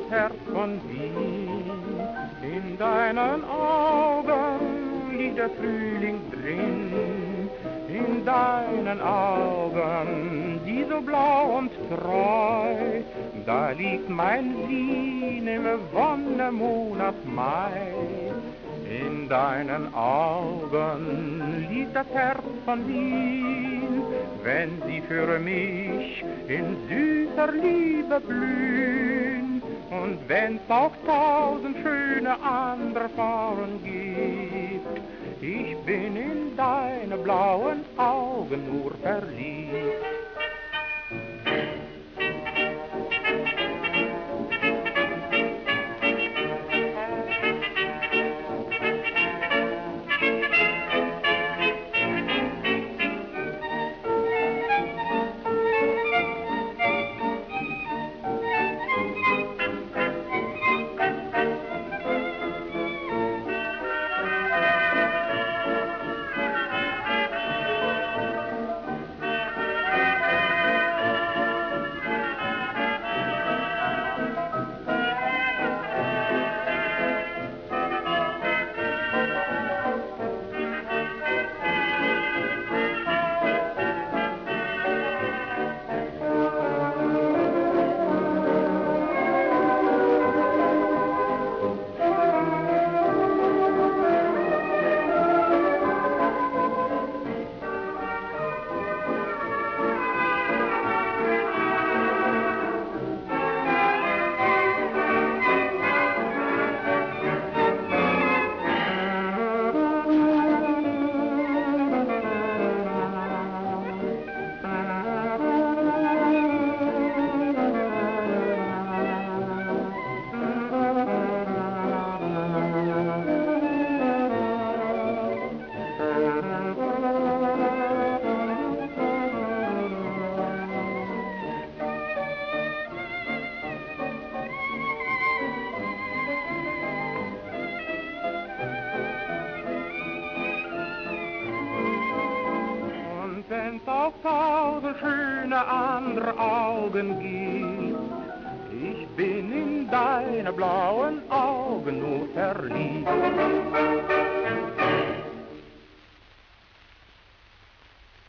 Herz von Wien. In deinen Augen liegt der Frühling drin, in deinen Augen, die so blau und treu, da liegt mein Wien im Wonnemonat Mai. In deinen Augen liegt das Herz von Wien, wenn sie für mich in süßer Liebe blühen. Und wenn's auch 1000 schöne andere Frauen gibt, ich bin in deine blauen Augen nur verliebt. Wenn's auch 1000 schöne andere Augen gibt, ich bin in deine blauen Augen nur verliebt.